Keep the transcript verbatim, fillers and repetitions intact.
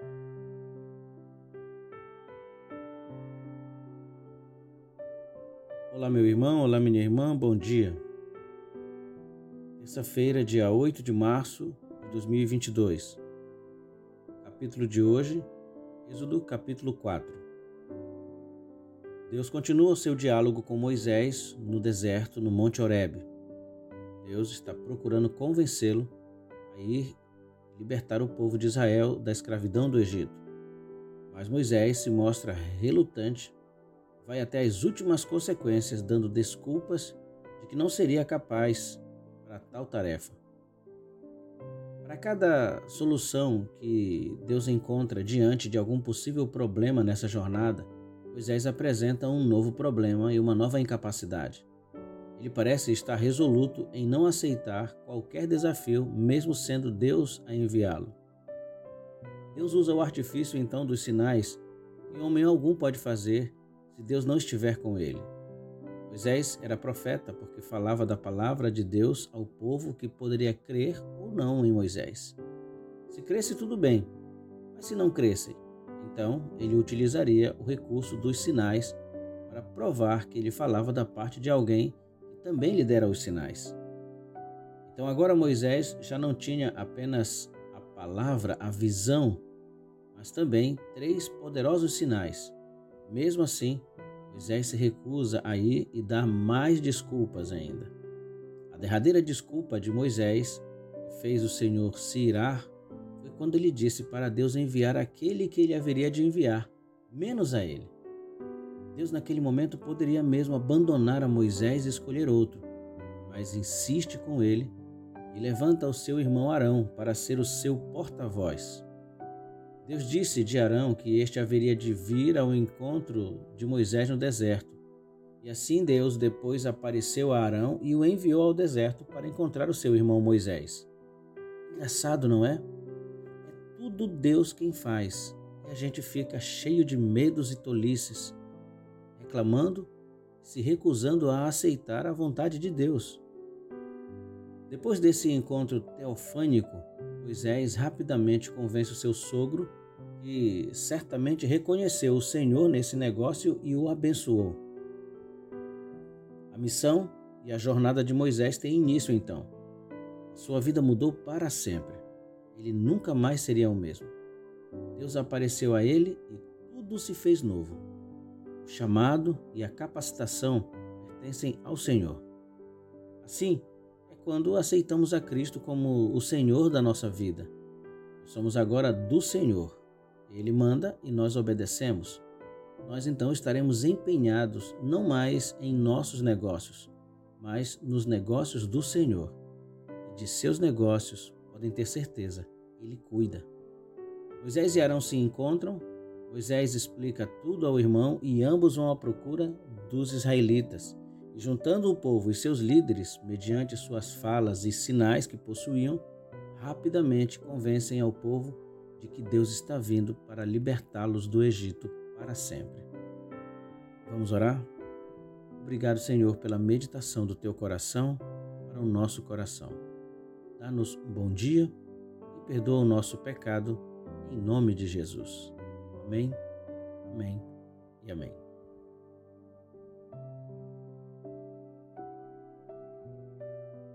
Olá, meu irmão, olá, minha irmã, bom dia. Terça-feira, dia oito de março de dois mil e vinte e dois. Capítulo de hoje, Êxodo capítulo quatro. Deus continua o seu diálogo com Moisés no deserto, no Monte Horebe. Deus está procurando convencê-lo a ir libertar o povo de Israel da escravidão do Egito. Mas Moisés se mostra relutante, vai até as últimas consequências, dando desculpas de que não seria capaz para tal tarefa. Para cada solução que Deus encontra diante de algum possível problema nessa jornada, Moisés apresenta um novo problema e uma nova incapacidade. Ele parece estar resoluto em não aceitar qualquer desafio, mesmo sendo Deus a enviá-lo. Deus usa o artifício então dos sinais que homem algum pode fazer se Deus não estiver com ele. Moisés era profeta porque falava da palavra de Deus ao povo que poderia crer ou não em Moisés. Se cresce, tudo bem, mas se não crescem, então ele utilizaria o recurso dos sinais para provar que ele falava da parte de alguém que também lhe dera os sinais. Então agora Moisés já não tinha apenas a palavra, a visão, mas também três poderosos sinais. Mesmo assim, Moisés se recusa a ir e dá mais desculpas ainda. A derradeira desculpa de Moisés, que fez o Senhor se irar, foi quando ele disse para Deus enviar aquele que ele haveria de enviar, menos a ele. Deus naquele momento poderia mesmo abandonar a Moisés e escolher outro, mas insiste com ele e levanta o seu irmão Arão para ser o seu porta-voz. Deus disse de Arão que este haveria de vir ao encontro de Moisés no deserto. E assim Deus depois apareceu a Arão e o enviou ao deserto para encontrar o seu irmão Moisés. Engraçado, não é? É tudo Deus quem faz. E a gente fica cheio de medos e tolices, reclamando, se recusando a aceitar a vontade de Deus. Depois desse encontro teofânico, Moisés rapidamente convence o seu sogro, que certamente reconheceu o Senhor nesse negócio e o abençoou. A missão e a jornada de Moisés têm início então. Sua vida mudou para sempre. Ele nunca mais seria o mesmo. Deus apareceu a ele e tudo se fez novo. O chamado e a capacitação pertencem ao Senhor. Assim, quando aceitamos a Cristo como o Senhor da nossa vida. Somos agora do Senhor. Ele manda e nós obedecemos. Nós então estaremos empenhados não mais em nossos negócios, mas nos negócios do Senhor. E de seus negócios, podem ter certeza, Ele cuida. Moisés e Arão se encontram, Moisés explica tudo ao irmão e ambos vão à procura dos israelitas. E juntando o povo e seus líderes, mediante suas falas e sinais que possuíam, rapidamente convencem ao povo de que Deus está vindo para libertá-los do Egito para sempre. Vamos orar? Obrigado, Senhor, pela meditação do teu coração para o nosso coração. Dá-nos um bom dia e perdoa o nosso pecado, em nome de Jesus. Amém, amém e amém.